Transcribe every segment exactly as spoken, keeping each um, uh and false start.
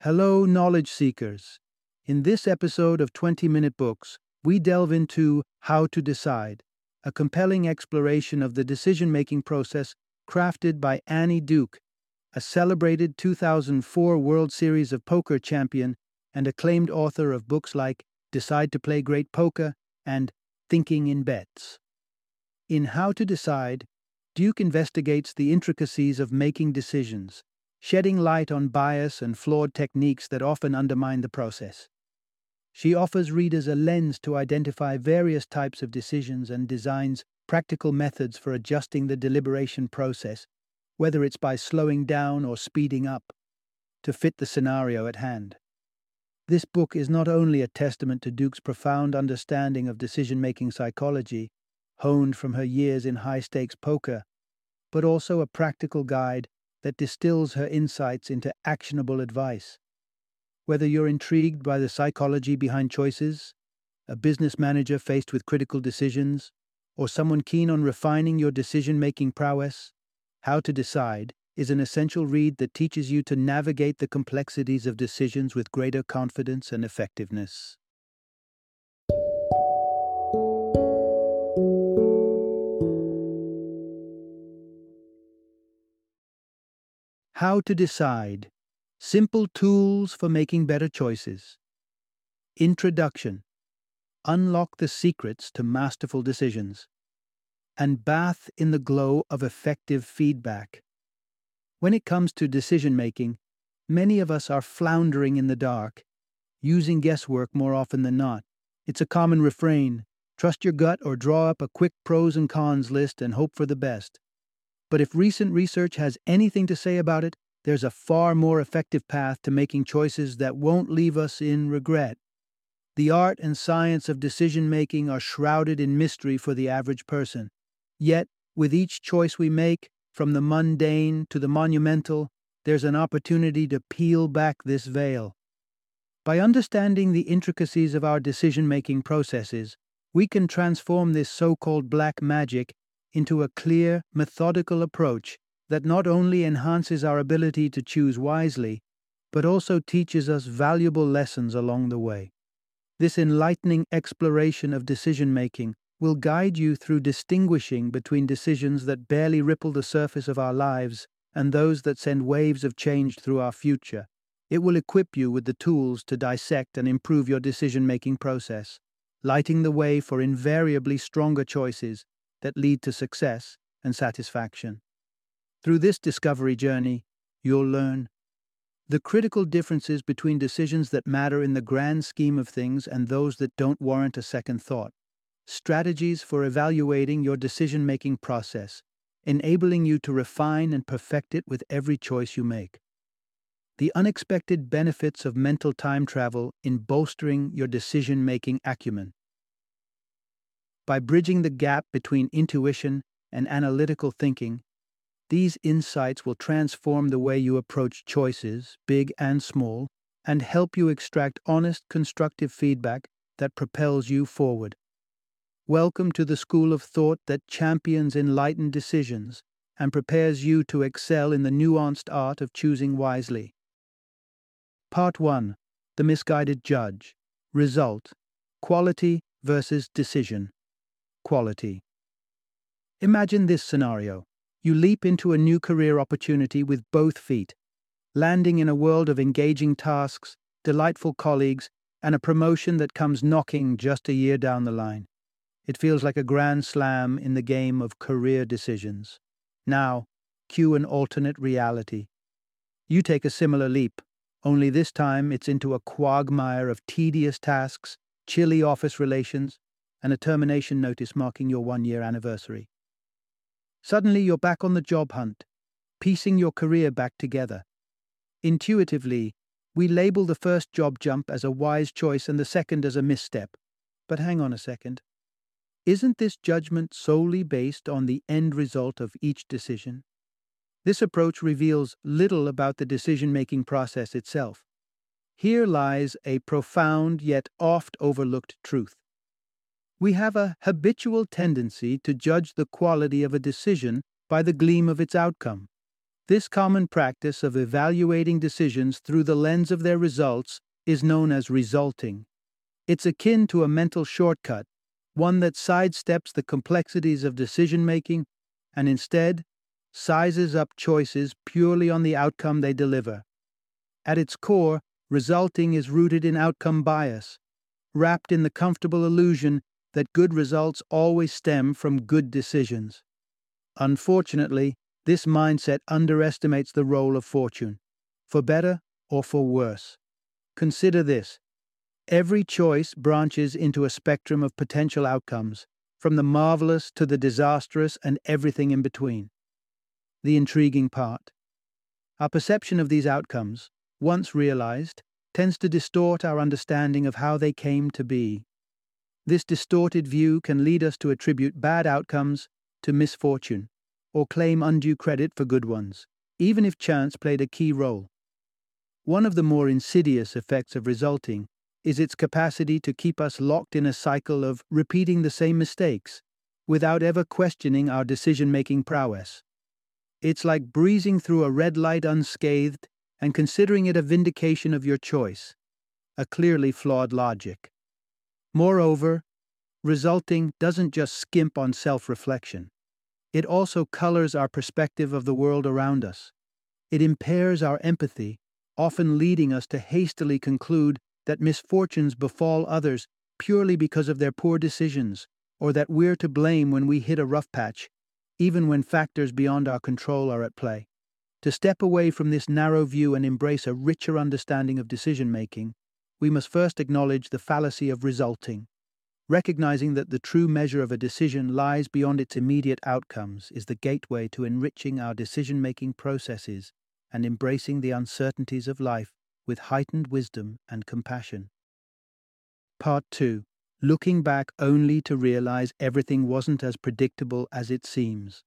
Hello, knowledge seekers. In this episode of twenty Minute Books, we delve into How to Decide, a compelling exploration of the decision making process crafted by Annie Duke, a celebrated two thousand four World Series of Poker champion and acclaimed author of books like Decide to Play Great Poker and Thinking in Bets. In How to Decide, Duke investigates the intricacies of making decisions, shedding light on bias and flawed techniques that often undermine the process. She offers readers a lens to identify various types of decisions and designs practical methods for adjusting the deliberation process, whether it's by slowing down or speeding up, to fit the scenario at hand. This book is not only a testament to Duke's profound understanding of decision-making psychology, honed from her years in high-stakes poker, but also a practical guide that distills her insights into actionable advice. Whether you're intrigued by the psychology behind choices, a business manager faced with critical decisions, or someone keen on refining your decision-making prowess, How to Decide is an essential read that teaches you to navigate the complexities of decisions with greater confidence and effectiveness. How to Decide: Simple Tools for Making Better Choices. Introduction: Unlock the secrets to masterful decisions. And bath in the glow of effective feedback. When it comes to decision-making, many of us are floundering in the dark, using guesswork more often than not. It's a common refrain: trust your gut or draw up a quick pros and cons list and hope for the best. But if recent research has anything to say about it, there's a far more effective path to making choices that won't leave us in regret. The art and science of decision-making are shrouded in mystery for the average person. Yet, with each choice we make, from the mundane to the monumental, there's an opportunity to peel back this veil. By understanding the intricacies of our decision-making processes, we can transform this so-called black magic into a clear, methodical approach that not only enhances our ability to choose wisely, but also teaches us valuable lessons along the way. This enlightening exploration of decision-making will guide you through distinguishing between decisions that barely ripple the surface of our lives and those that send waves of change through our future. It will equip you with the tools to dissect and improve your decision-making process, lighting the way for invariably stronger choices that lead to success and satisfaction. Through this discovery journey, you'll learn the critical differences between decisions that matter in the grand scheme of things and those that don't warrant a second thought, strategies for evaluating your decision-making process, enabling you to refine and perfect it with every choice you make, the unexpected benefits of mental time travel in bolstering your decision-making acumen. By bridging the gap between intuition and analytical thinking, these insights will transform the way you approach choices, big and small, and help you extract honest, constructive feedback that propels you forward. Welcome to the school of thought that champions enlightened decisions and prepares you to excel in the nuanced art of choosing wisely. Part one: The Misguided Judge. Result: Quality versus decision. Quality. Imagine this scenario. You leap into a new career opportunity with both feet, landing in a world of engaging tasks, delightful colleagues, and a promotion that comes knocking just a year down the line. It feels like a grand slam in the game of career decisions. Now, cue an alternate reality. You take a similar leap, only this time it's into a quagmire of tedious tasks, chilly office relations, and a termination notice marking your one-year anniversary. Suddenly you're back on the job hunt, piecing your career back together. Intuitively, we label the first job jump as a wise choice and the second as a misstep. But hang on a second. Isn't this judgment solely based on the end result of each decision? This approach reveals little about the decision-making process itself. Here lies a profound yet oft overlooked truth. We have a habitual tendency to judge the quality of a decision by the gleam of its outcome. This common practice of evaluating decisions through the lens of their results is known as resulting. It's akin to a mental shortcut, one that sidesteps the complexities of decision-making and instead sizes up choices purely on the outcome they deliver. At its core, resulting is rooted in outcome bias, wrapped in the comfortable illusion that good results always stem from good decisions. Unfortunately, this mindset underestimates the role of fortune, for better or for worse. Consider this. Every choice branches into a spectrum of potential outcomes, from the marvelous to the disastrous and everything in between. The intriguing part. Our perception of these outcomes, once realized, tends to distort our understanding of how they came to be. This distorted view can lead us to attribute bad outcomes to misfortune, or claim undue credit for good ones, even if chance played a key role. One of the more insidious effects of resulting is its capacity to keep us locked in a cycle of repeating the same mistakes, without ever questioning our decision-making prowess. It's like breezing through a red light unscathed and considering it a vindication of your choice, a clearly flawed logic. Moreover, resulting doesn't just skimp on self-reflection. It also colors our perspective of the world around us. It impairs our empathy, often leading us to hastily conclude that misfortunes befall others purely because of their poor decisions, or that we're to blame when we hit a rough patch, even when factors beyond our control are at play. To step away from this narrow view and embrace a richer understanding of decision-making, we must first acknowledge the fallacy of resulting. Recognizing that the true measure of a decision lies beyond its immediate outcomes is the gateway to enriching our decision-making processes and embracing the uncertainties of life with heightened wisdom and compassion. Part two. Looking back only to realize everything wasn't as predictable as it seems.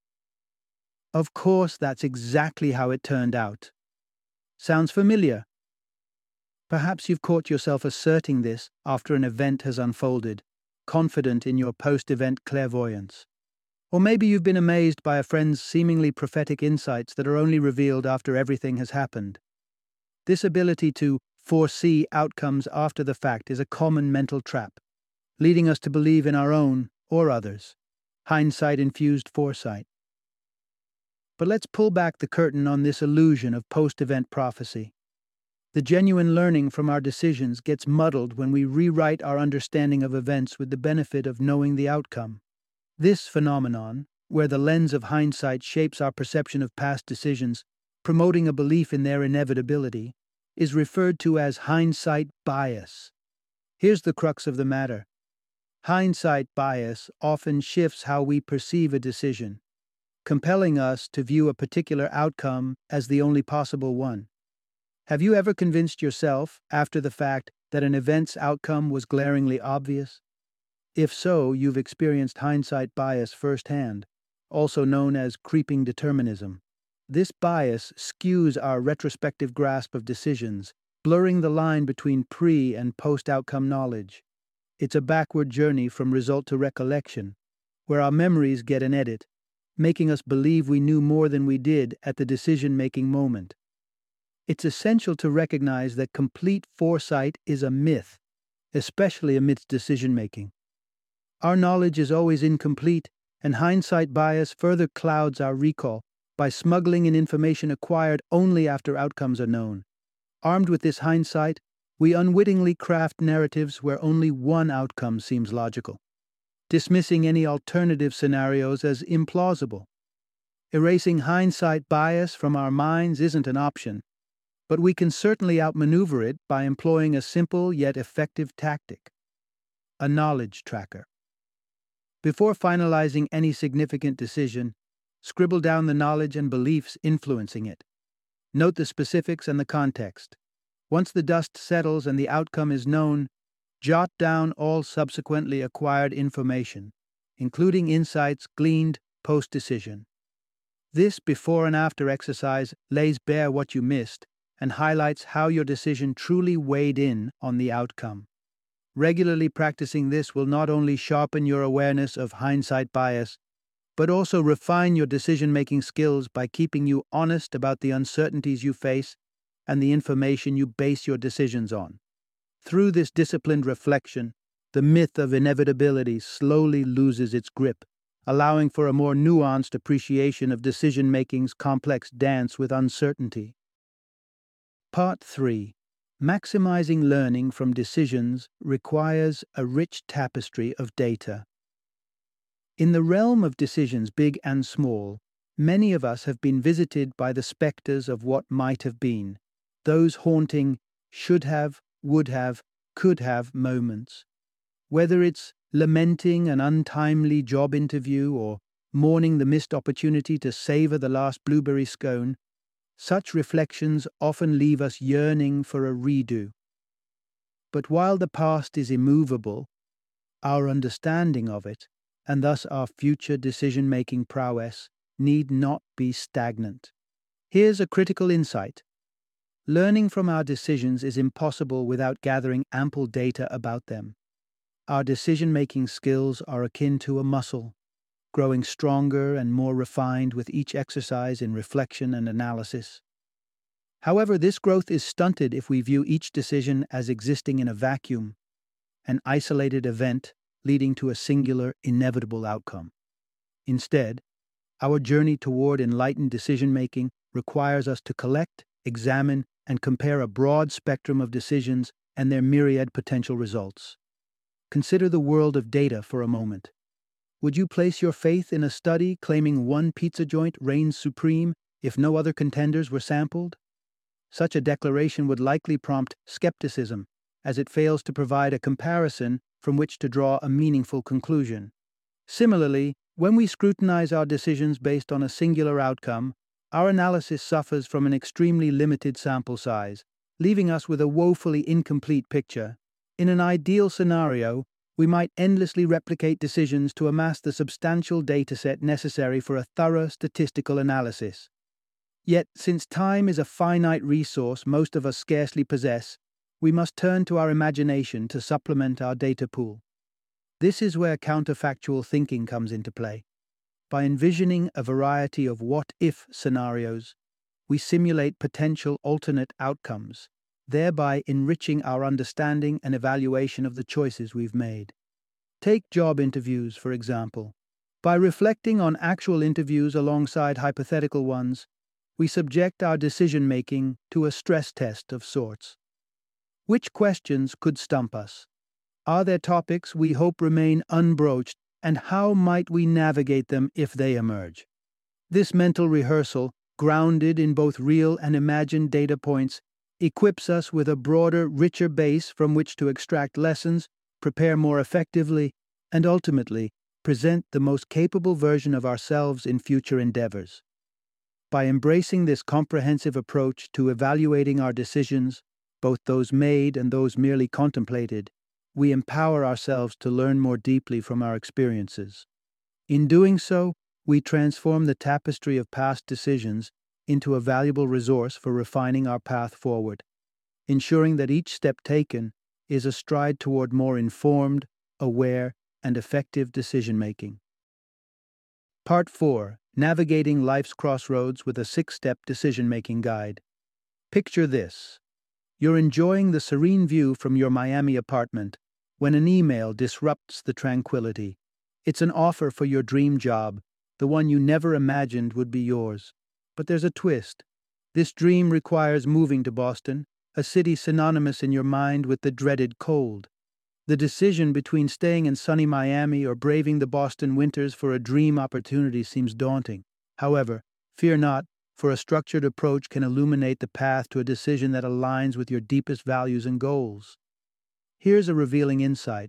Of course, that's exactly how it turned out. Sounds familiar? Perhaps you've caught yourself asserting this after an event has unfolded, confident in your post-event clairvoyance. Or maybe you've been amazed by a friend's seemingly prophetic insights that are only revealed after everything has happened. This ability to foresee outcomes after the fact is a common mental trap, leading us to believe in our own, or others, hindsight-infused foresight. But let's pull back the curtain on this illusion of post-event prophecy. The genuine learning from our decisions gets muddled when we rewrite our understanding of events with the benefit of knowing the outcome. This phenomenon, where the lens of hindsight shapes our perception of past decisions, promoting a belief in their inevitability, is referred to as hindsight bias. Here's the crux of the matter. Hindsight bias often shifts how we perceive a decision, compelling us to view a particular outcome as the only possible one. Have you ever convinced yourself, after the fact, that an event's outcome was glaringly obvious? If so, you've experienced hindsight bias firsthand, also known as creeping determinism. This bias skews our retrospective grasp of decisions, blurring the line between pre- and post-outcome knowledge. It's a backward journey from result to recollection, where our memories get an edit, making us believe we knew more than we did at the decision-making moment. It's essential to recognize that complete foresight is a myth, especially amidst decision-making. Our knowledge is always incomplete, and hindsight bias further clouds our recall by smuggling in information acquired only after outcomes are known. Armed with this hindsight, we unwittingly craft narratives where only one outcome seems logical, dismissing any alternative scenarios as implausible. Erasing hindsight bias from our minds isn't an option, but we can certainly outmaneuver it by employing a simple yet effective tactic: a knowledge tracker. Before finalizing any significant decision, scribble down the knowledge and beliefs influencing it. Note the specifics and the context. Once the dust settles and the outcome is known, jot down all subsequently acquired information, including insights gleaned post-decision. This before and after exercise lays bare what you missed and highlights how your decision truly weighed in on the outcome. Regularly practicing this will not only sharpen your awareness of hindsight bias, but also refine your decision-making skills by keeping you honest about the uncertainties you face and the information you base your decisions on. Through this disciplined reflection, the myth of inevitability slowly loses its grip, allowing for a more nuanced appreciation of decision-making's complex dance with uncertainty. Part three. Maximizing learning from decisions requires a rich tapestry of data. In the realm of decisions big and small, many of us have been visited by the specters of what might have been, those haunting should have, would have, could have moments. Whether it's lamenting an untimely job interview or mourning the missed opportunity to savor the last blueberry scone, such reflections often leave us yearning for a redo. But while the past is immovable, our understanding of it, and thus our future decision-making prowess, need not be stagnant. Here's a critical insight. Learning from our decisions is impossible without gathering ample data about them. Our decision-making skills are akin to a muscle, growing stronger and more refined with each exercise in reflection and analysis. However, this growth is stunted if we view each decision as existing in a vacuum, an isolated event leading to a singular, inevitable outcome. Instead, our journey toward enlightened decision-making requires us to collect, examine, and compare a broad spectrum of decisions and their myriad potential results. Consider the world of data for a moment. Would you place your faith in a study claiming one pizza joint reigns supreme if no other contenders were sampled? Such a declaration would likely prompt skepticism, as it fails to provide a comparison from which to draw a meaningful conclusion. Similarly, when we scrutinize our decisions based on a singular outcome, our analysis suffers from an extremely limited sample size, leaving us with a woefully incomplete picture. In an ideal scenario, we might endlessly replicate decisions to amass the substantial dataset necessary for a thorough statistical analysis. Yet, since time is a finite resource most of us scarcely possess, we must turn to our imagination to supplement our data pool. This is where counterfactual thinking comes into play. By envisioning a variety of what-if scenarios, we simulate potential alternate outcomes, thereby enriching our understanding and evaluation of the choices we've made. Take job interviews, for example. By reflecting on actual interviews alongside hypothetical ones, we subject our decision-making to a stress test of sorts. Which questions could stump us? Are there topics we hope remain unbroached, and how might we navigate them if they emerge? This mental rehearsal, grounded in both real and imagined data points, equips us with a broader, richer base from which to extract lessons, prepare more effectively, and ultimately present the most capable version of ourselves in future endeavors. By embracing this comprehensive approach to evaluating our decisions, both those made and those merely contemplated, we empower ourselves to learn more deeply from our experiences. In doing so, we transform the tapestry of past decisions into a valuable resource for refining our path forward, ensuring that each step taken is a stride toward more informed, aware, and effective decision-making. Part four. Navigating Life's Crossroads with a six-step decision-making guide. Picture this. You're enjoying the serene view from your Miami apartment when an email disrupts the tranquility. It's an offer for your dream job, the one you never imagined would be yours. But there's a twist. This dream requires moving to Boston, a city synonymous in your mind with the dreaded cold. The decision between staying in sunny Miami or braving the Boston winters for a dream opportunity seems daunting. However, fear not, for a structured approach can illuminate the path to a decision that aligns with your deepest values and goals. Here's a revealing insight.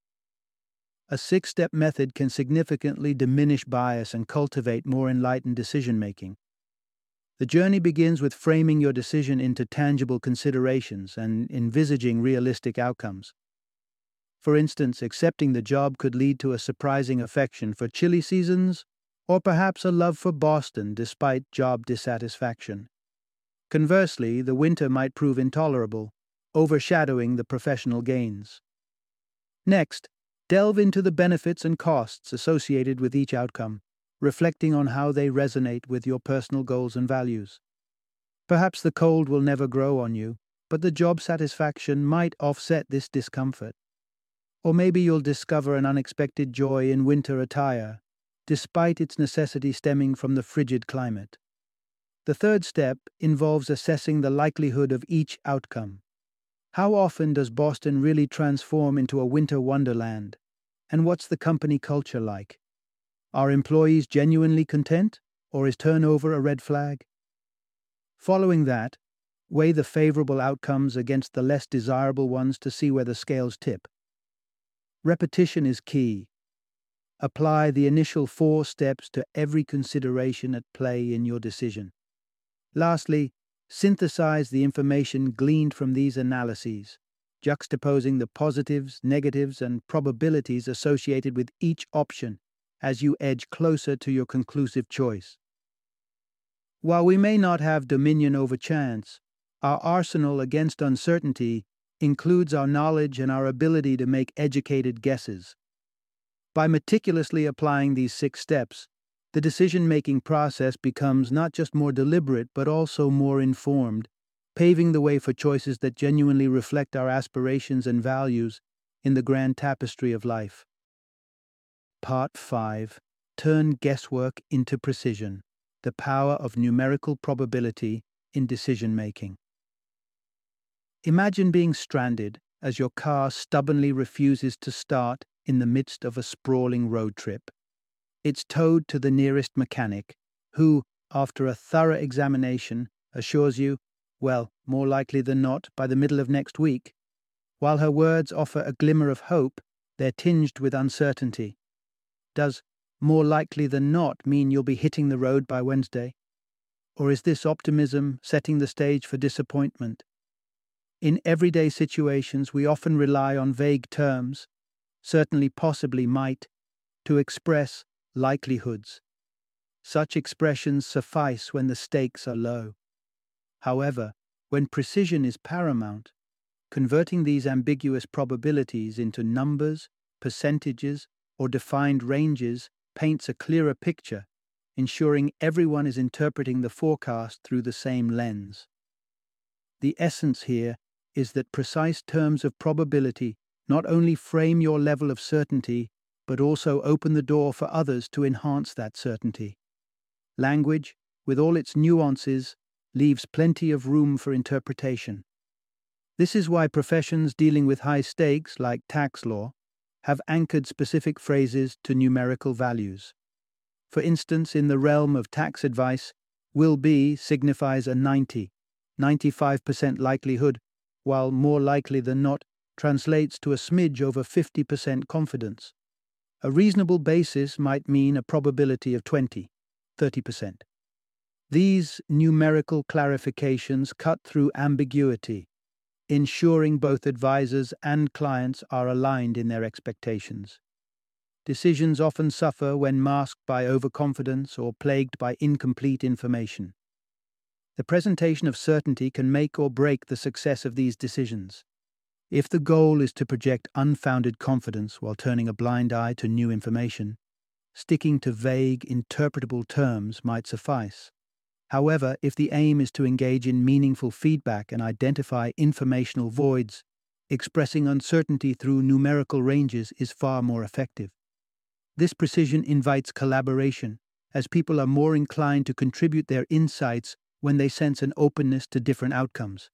A six-step method can significantly diminish bias and cultivate more enlightened decision-making. The journey begins with framing your decision into tangible considerations and envisaging realistic outcomes. For instance, accepting the job could lead to a surprising affection for chilly seasons, or perhaps a love for Boston despite job dissatisfaction. Conversely, the winter might prove intolerable, overshadowing the professional gains. Next, delve into the benefits and costs associated with each outcome. reflecting on how they resonate with your personal goals and values. Perhaps the cold will never grow on you, but the job satisfaction might offset this discomfort. Or maybe you'll discover an unexpected joy in winter attire, despite its necessity stemming from the frigid climate. The third step involves assessing the likelihood of each outcome. How often does Boston really transform into a winter wonderland? And what's the company culture like? Are employees genuinely content, or is turnover a red flag? Following that, weigh the favorable outcomes against the less desirable ones to see where the scales tip. Repetition is key. Apply the initial four steps to every consideration at play in your decision. Lastly, synthesize the information gleaned from these analyses, juxtaposing the positives, negatives, and probabilities associated with each option as you edge closer to your conclusive choice. While we may not have dominion over chance, our arsenal against uncertainty includes our knowledge and our ability to make educated guesses. By meticulously applying these six steps, the decision-making process becomes not just more deliberate but also more informed, paving the way for choices that genuinely reflect our aspirations and values in the grand tapestry of life. Part five. Turn guesswork into precision. The power of numerical probability in decision-making. Imagine being stranded as your car stubbornly refuses to start in the midst of a sprawling road trip. It's towed to the nearest mechanic, who, after a thorough examination, assures you, well, more likely than not, by the middle of next week. While her words offer a glimmer of hope, they're tinged with uncertainty. Does more likely than not mean you'll be hitting the road by Wednesday? Or is this optimism setting the stage for disappointment? In everyday situations, we often rely on vague terms, certainly, possibly, might, to express likelihoods. Such expressions suffice when the stakes are low. However, when precision is paramount, converting these ambiguous probabilities into numbers, percentages, or defined ranges paints a clearer picture, ensuring everyone is interpreting the forecast through the same lens. The essence here is that precise terms of probability not only frame your level of certainty, but also open the door for others to enhance that certainty. Language, with all its nuances, leaves plenty of room for interpretation. This is why professions dealing with high stakes, like tax law, have anchored specific phrases to numerical values. For instance, in the realm of tax advice, will be signifies a ninety, ninety-five percent likelihood, while more likely than not translates to a smidge over fifty percent confidence. A reasonable basis might mean a probability of twenty, thirty percent. These numerical clarifications cut through ambiguity, ensuring both advisors and clients are aligned in their expectations. Decisions often suffer when masked by overconfidence or plagued by incomplete information. The presentation of certainty can make or break the success of these decisions. If the goal is to project unfounded confidence while turning a blind eye to new information, sticking to vague, interpretable terms might suffice. However, if the aim is to engage in meaningful feedback and identify informational voids, expressing uncertainty through numerical ranges is far more effective. This precision invites collaboration, as people are more inclined to contribute their insights when they sense an openness to different outcomes.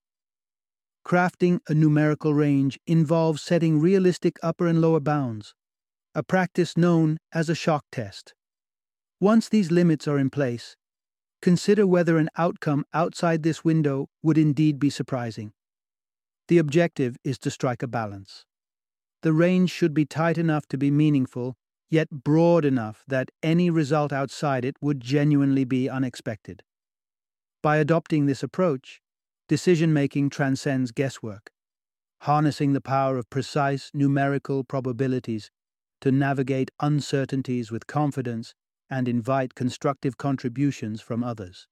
Crafting a numerical range involves setting realistic upper and lower bounds, a practice known as a shock test. Once these limits are in place, consider whether an outcome outside this window would indeed be surprising. The objective is to strike a balance. The range should be tight enough to be meaningful, yet broad enough that any result outside it would genuinely be unexpected. By adopting this approach, decision-making transcends guesswork, harnessing the power of precise numerical probabilities to navigate uncertainties with confidence and invite constructive contributions from others.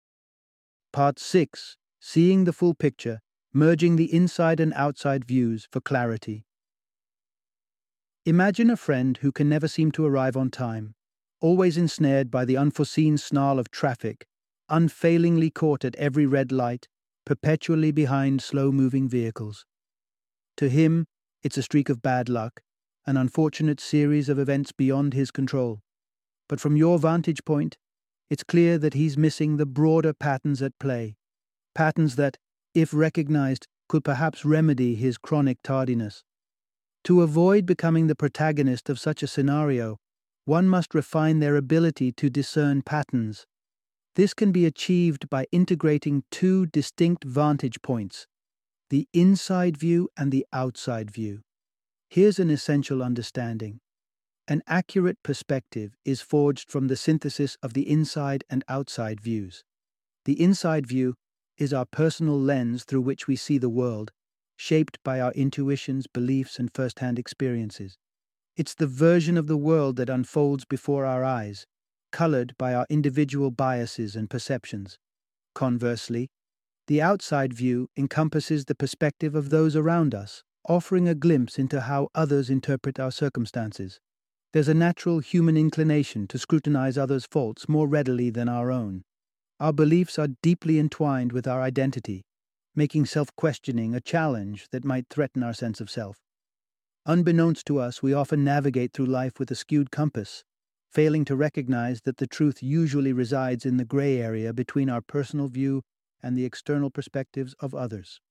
Part six. Seeing the full picture, merging the inside and outside views for clarity. Imagine a friend who can never seem to arrive on time. always ensnared by the unforeseen snarl of traffic, unfailingly caught at every red light, perpetually behind slow-moving vehicles. To him, it's a streak of bad luck, an unfortunate series of events beyond his control. But from your vantage point, it's clear that he's missing the broader patterns at play, patterns that, if recognized, could perhaps remedy his chronic tardiness. To avoid becoming the protagonist of such a scenario, one must refine their ability to discern patterns. This can be achieved by integrating two distinct vantage points, the inside view and the outside view. Here's an essential understanding. An accurate perspective is forged from the synthesis of the inside and outside views. The inside view is our personal lens through which we see the world, shaped by our intuitions, beliefs, and first-hand experiences. It's the version of the world that unfolds before our eyes, colored by our individual biases and perceptions. Conversely, the outside view encompasses the perspective of those around us, offering a glimpse into how others interpret our circumstances. There's a natural human inclination to scrutinize others' faults more readily than our own. Our beliefs are deeply entwined with our identity, making self-questioning a challenge that might threaten our sense of self. Unbeknownst to us, we often navigate through life with a skewed compass, failing to recognize that the truth usually resides in the gray area between our personal view and the external perspectives of others.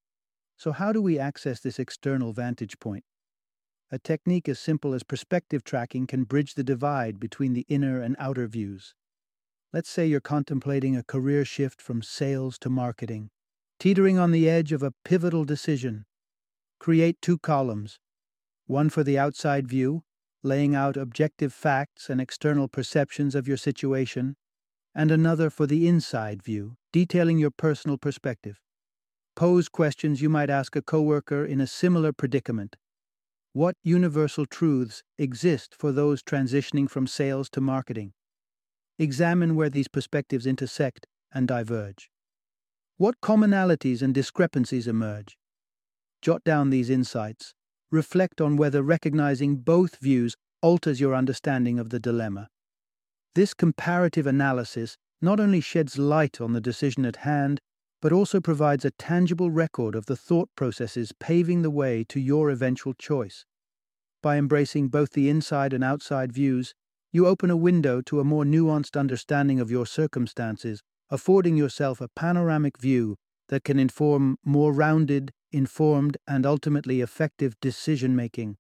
So how do we access this external vantage point? A technique as simple as perspective tracking can bridge the divide between the inner and outer views. Let's say you're contemplating a career shift from sales to marketing, teetering on the edge of a pivotal decision. Create two columns, one for the outside view, laying out objective facts and external perceptions of your situation, and another for the inside view, detailing your personal perspective. Pose questions you might ask a coworker in a similar predicament. What universal truths exist for those transitioning from sales to marketing? Examine where these perspectives intersect and diverge. What commonalities and discrepancies emerge? Jot down these insights. Reflect on whether recognizing both views alters your understanding of the dilemma. This comparative analysis not only sheds light on the decision at hand, but also provides a tangible record of the thought processes paving the way to your eventual choice. By embracing both the inside and outside views, you open a window to a more nuanced understanding of your circumstances, affording yourself a panoramic view that can inform more rounded, informed, and ultimately effective decision-making.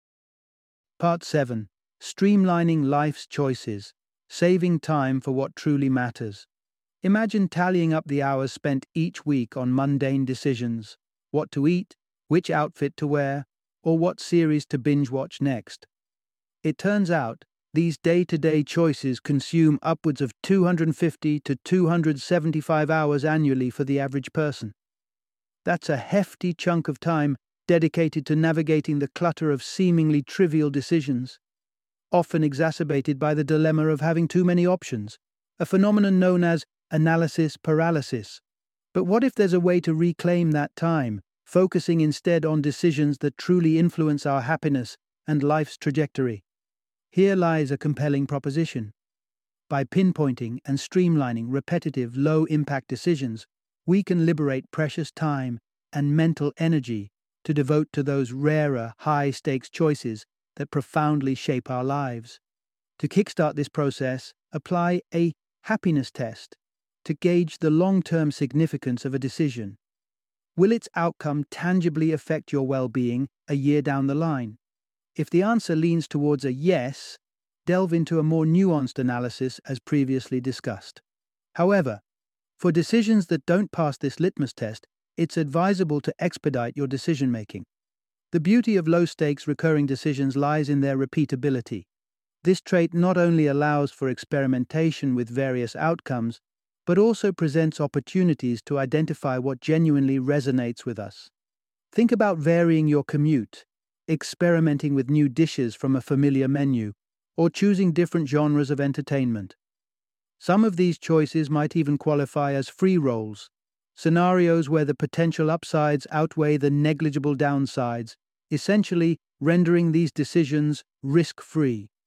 Part seven. Streamlining life's choices, saving time for what truly matters. Imagine tallying up the hours spent each week on mundane decisions: what to eat, which outfit to wear, or what series to binge-watch next. It turns out, these day-to-day choices consume upwards of two hundred fifty to two hundred seventy-five hours annually for the average person. That's a hefty chunk of time dedicated to navigating the clutter of seemingly trivial decisions, often exacerbated by the dilemma of having too many options, a phenomenon known as analysis paralysis. But what if there's a way to reclaim that time, focusing instead on decisions that truly influence our happiness and life's trajectory? Here lies a compelling proposition. By pinpointing and streamlining repetitive, low-impact decisions, we can liberate precious time and mental energy to devote to those rarer, high-stakes choices that profoundly shape our lives. To kickstart this process, apply a happiness test to gauge the long-term significance of a decision. Will its outcome tangibly affect your well-being a year down the line? If the answer leans towards a yes, delve into a more nuanced analysis as previously discussed. However, for decisions that don't pass this litmus test, it's advisable to expedite your decision-making. The beauty of low-stakes recurring decisions lies in their repeatability. This trait not only allows for experimentation with various outcomes, but also presents opportunities to identify what genuinely resonates with us. Think about varying your commute, experimenting with new dishes from a familiar menu, or choosing different genres of entertainment. Some of these choices might even qualify as free rolls, scenarios where the potential upsides outweigh the negligible downsides, essentially rendering these decisions risk-free.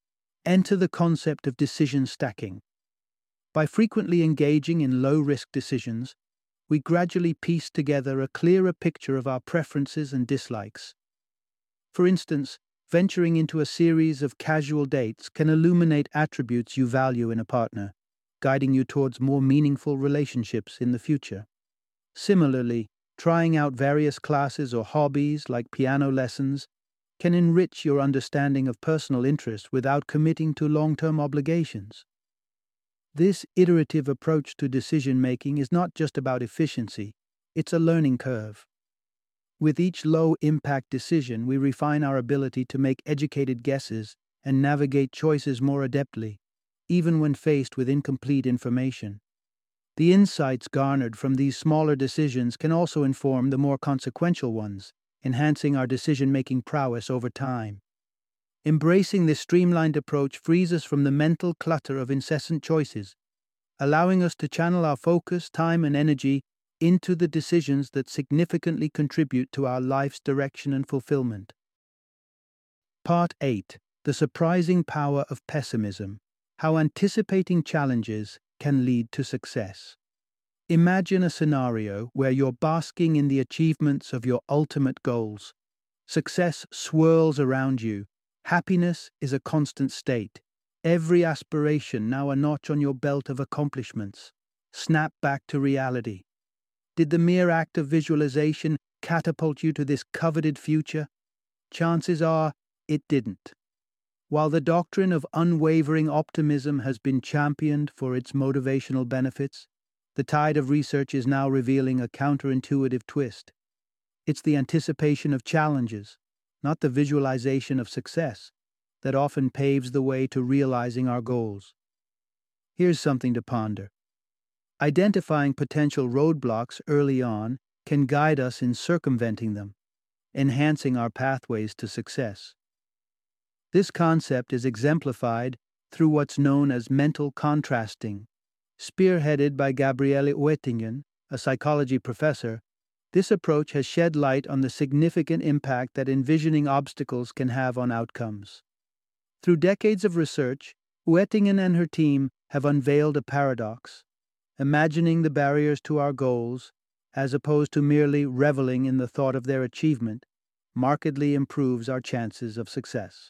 Enter the concept of decision stacking. By frequently engaging in low-risk decisions, we gradually piece together a clearer picture of our preferences and dislikes. For instance, venturing into a series of casual dates can illuminate attributes you value in a partner, guiding you towards more meaningful relationships in the future. Similarly, trying out various classes or hobbies like piano lessons can enrich your understanding of personal interest without committing to long-term obligations. This iterative approach to decision-making is not just about efficiency, it's a learning curve. With each low-impact decision, we refine our ability to make educated guesses and navigate choices more adeptly, even when faced with incomplete information. The insights garnered from these smaller decisions can also inform the more consequential ones, enhancing our decision-making prowess over time. Embracing this streamlined approach frees us from the mental clutter of incessant choices, allowing us to channel our focus, time, and energy into the decisions that significantly contribute to our life's direction and fulfillment. Part eight. The surprising power of pessimism. How anticipating challenges can lead to success. Imagine a scenario where you're basking in the achievements of your ultimate goals. Success swirls around you. Happiness is a constant state. Every aspiration now a notch on your belt of accomplishments. Snap back to reality. Did the mere act of visualization catapult you to this coveted future? Chances are it didn't. While the doctrine of unwavering optimism has been championed for its motivational benefits, the tide of research is now revealing a counterintuitive twist. It's the anticipation of challenges, not the visualization of success, that often paves the way to realizing our goals. Here's something to ponder. Identifying potential roadblocks early on can guide us in circumventing them, enhancing our pathways to success. This concept is exemplified through what's known as mental contrasting. Spearheaded by Gabriele Oettingen, a psychology professor, this approach has shed light on the significant impact that envisioning obstacles can have on outcomes. Through decades of research, Oettingen and her team have unveiled a paradox. Imagining the barriers to our goals, as opposed to merely reveling in the thought of their achievement, markedly improves our chances of success.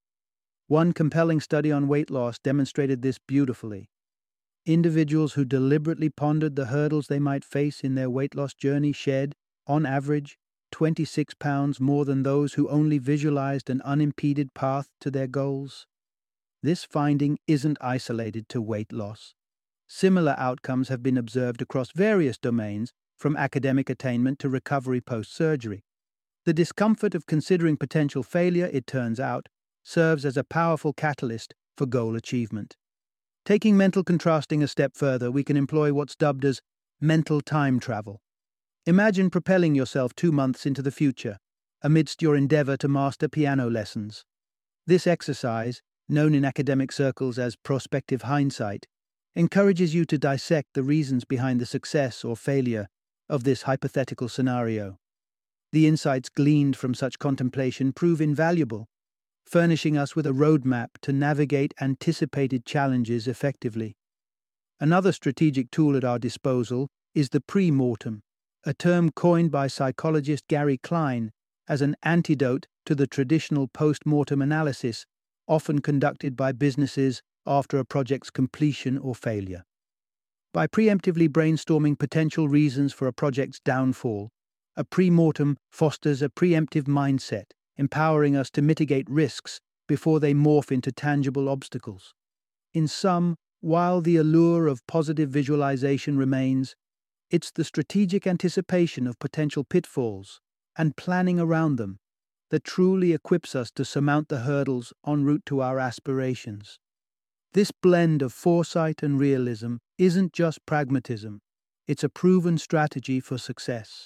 One compelling study on weight loss demonstrated this beautifully. Individuals who deliberately pondered the hurdles they might face in their weight loss journey shed, on average, twenty-six pounds more than those who only visualized an unimpeded path to their goals. This finding isn't isolated to weight loss. Similar outcomes have been observed across various domains, from academic attainment to recovery post-surgery. The discomfort of considering potential failure, it turns out, serves as a powerful catalyst for goal achievement. Taking mental contrasting a step further, we can employ what's dubbed as mental time travel. Imagine propelling yourself two months into the future, amidst your endeavor to master piano lessons. This exercise, known in academic circles as prospective hindsight, encourages you to dissect the reasons behind the success or failure of this hypothetical scenario. The insights gleaned from such contemplation prove invaluable, furnishing us with a roadmap to navigate anticipated challenges effectively. Another strategic tool at our disposal is the pre-mortem, a term coined by psychologist Gary Klein as an antidote to the traditional post-mortem analysis often conducted by businesses after a project's completion or failure. By preemptively brainstorming potential reasons for a project's downfall, a pre-mortem fosters a preemptive mindset, empowering us to mitigate risks before they morph into tangible obstacles. In sum, while the allure of positive visualization remains, it's the strategic anticipation of potential pitfalls and planning around them that truly equips us to surmount the hurdles en route to our aspirations. This blend of foresight and realism isn't just pragmatism, it's a proven strategy for success.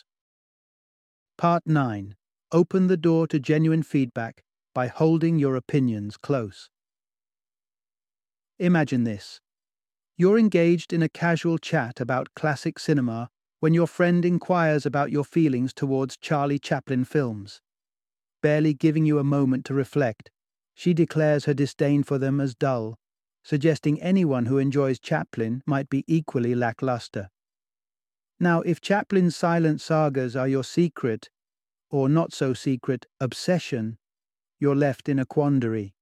Part nine. Open the door to genuine feedback by holding your opinions close. Imagine this. You're engaged in a casual chat about classic cinema when your friend inquires about your feelings towards Charlie Chaplin films. Barely giving you a moment to reflect, She declares her disdain for them as dull, suggesting anyone who enjoys Chaplin might be equally lackluster. Now, if Chaplin's silent sagas are your secret, or not so secret, obsession, you're left in a quandary.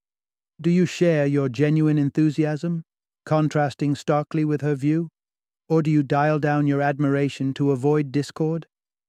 Do you share your genuine enthusiasm, contrasting starkly with her view? Or do you dial down your admiration to avoid discord?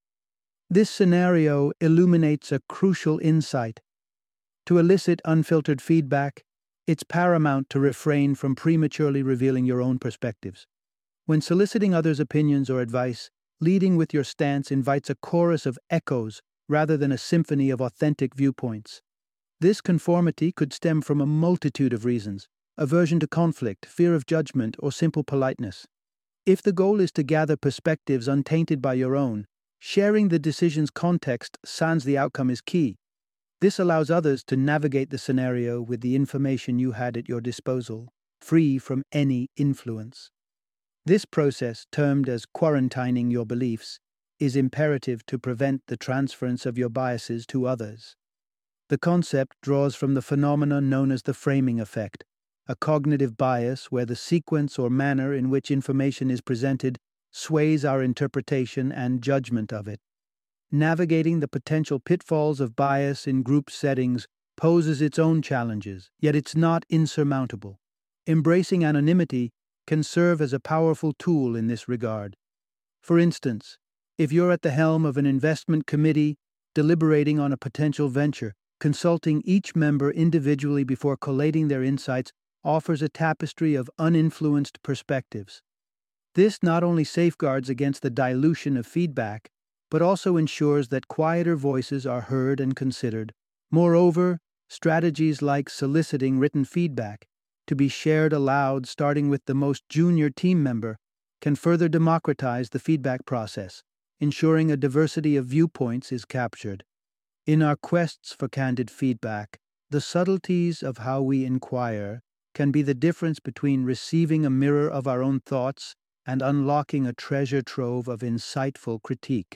This scenario illuminates a crucial insight. To elicit unfiltered feedback, it's paramount to refrain from prematurely revealing your own perspectives. When soliciting others' opinions or advice, leading with your stance invites a chorus of echoes rather than a symphony of authentic viewpoints. This conformity could stem from a multitude of reasons: aversion to conflict, fear of judgment, or simple politeness. If the goal is to gather perspectives untainted by your own, sharing the decision's context sans the outcome is key. This allows others to navigate the scenario with the information you had at your disposal, free from any influence. This process, termed as quarantining your beliefs, is imperative to prevent the transference of your biases to others. The concept draws from the phenomenon known as the framing effect, a cognitive bias where the sequence or manner in which information is presented sways our interpretation and judgment of it. Navigating the potential pitfalls of bias in group settings poses its own challenges, yet it's not insurmountable. Embracing anonymity can serve as a powerful tool in this regard. For instance, if you're at the helm of an investment committee deliberating on a potential venture, consulting each member individually before collating their insights offers a tapestry of uninfluenced perspectives. This not only safeguards against the dilution of feedback, but also ensures that quieter voices are heard and considered. Moreover, strategies like soliciting written feedback, to be shared aloud starting with the most junior team member, can further democratize the feedback process, ensuring a diversity of viewpoints is captured. In our quests for candid feedback, the subtleties of how we inquire can be the difference between receiving a mirror of our own thoughts and unlocking a treasure trove of insightful critique.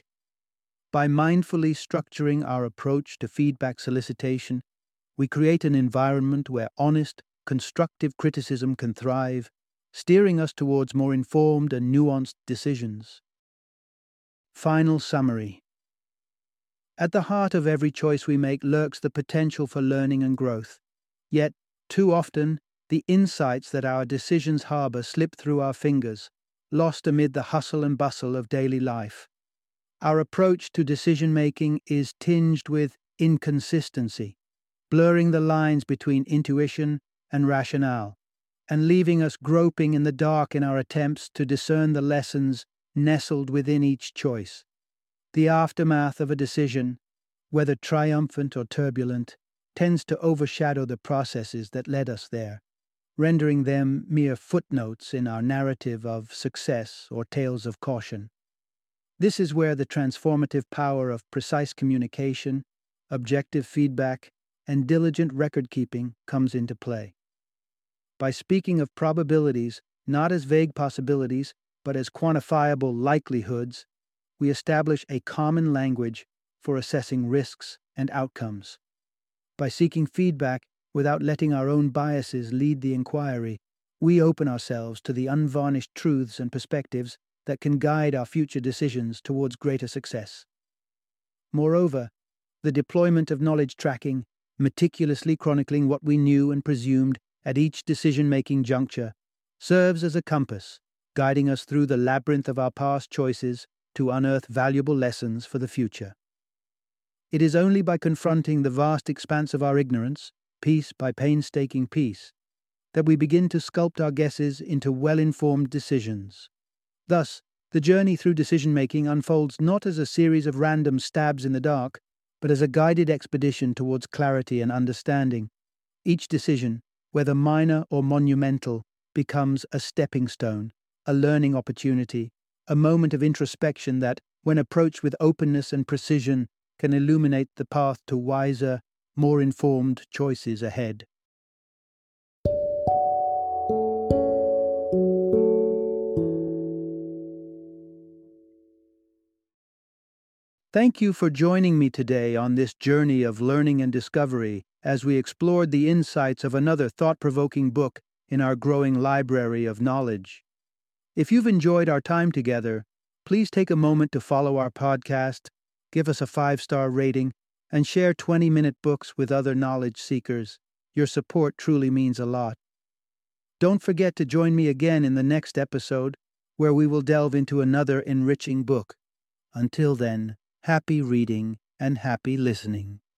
By mindfully structuring our approach to feedback solicitation, we create an environment where honest, constructive criticism can thrive, steering us towards more informed and nuanced decisions. Final summary. At the heart of every choice we make lurks the potential for learning and growth. Yet, too often, the insights that our decisions harbor slip through our fingers, lost amid the hustle and bustle of daily life. Our approach to decision-making is tinged with inconsistency, blurring the lines between intuition and rationale, and leaving us groping in the dark in our attempts to discern the lessons nestled within each choice. The aftermath of a decision, whether triumphant or turbulent, tends to overshadow the processes that led us there, rendering them mere footnotes in our narrative of success or tales of caution. This is where the transformative power of precise communication, objective feedback, and diligent record-keeping comes into play. By speaking of probabilities not as vague possibilities, but as quantifiable likelihoods, we establish a common language for assessing risks and outcomes. By seeking feedback without letting our own biases lead the inquiry, we open ourselves to the unvarnished truths and perspectives that can guide our future decisions towards greater success. Moreover, the deployment of knowledge tracking, meticulously chronicling what we knew and presumed at each decision-making juncture, serves as a compass, guiding us through the labyrinth of our past choices to unearth valuable lessons for the future. It is only by confronting the vast expanse of our ignorance, piece by painstaking piece, that we begin to sculpt our guesses into well-informed decisions. Thus, the journey through decision-making unfolds not as a series of random stabs in the dark, but as a guided expedition towards clarity and understanding. Each decision, whether minor or monumental, becomes a stepping stone, a learning opportunity, a moment of introspection that, when approached with openness and precision, can illuminate the path to wiser, more informed choices ahead. Thank you for joining me today on this journey of learning and discovery as we explored the insights of another thought-provoking book in our growing library of knowledge. If you've enjoyed our time together, please take a moment to follow our podcast, give us a five-star rating, and share twenty-minute books with other knowledge seekers. Your support truly means a lot. Don't forget to join me again in the next episode, where we will delve into another enriching book. Until then, happy reading and happy listening.